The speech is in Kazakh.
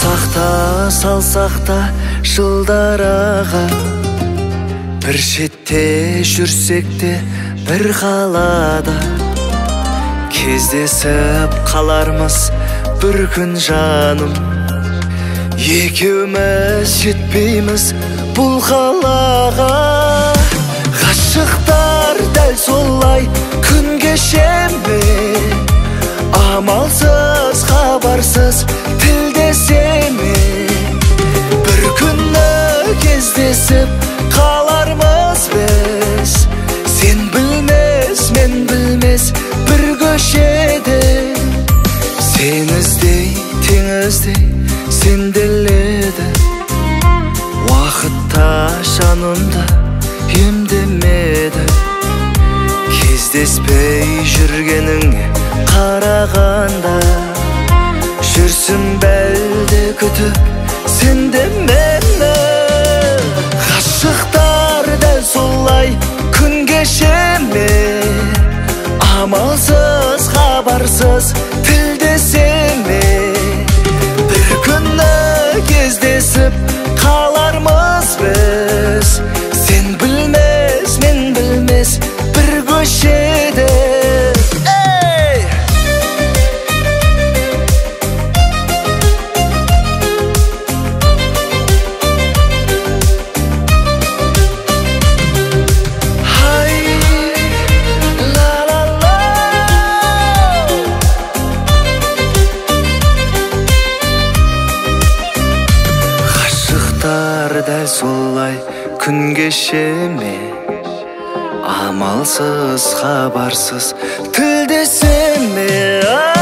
салсақ та жылдар аға, бір шетте жүрсек те бір қалада, кездесіп қалармыз бір күн жаным. Екеуміз жетпейміз бұл қалаға, ғашықтар дәл солай күн кеше ме, амалсыз хабарсыз тілдесе ме, бір күні кездесіп қалармыз біз, сен білмес мен білмес бір көшеде, сен іздей теңіздей сенделеді, уақытта жанымды емдемеді, кездеспей жүргеніңе қарағанда, жүрсің бәлде күтіп сен де мені. Ғашықтар дәл солай күн кеше ме, амалсыз хабарсыз тілдесе ме, бір күні кездесіп қалармыз біз, сен білмес мен білмес бір көшеде. Дәл солай күн кеше ме, амалсыз хабарсыз тілдесе ме.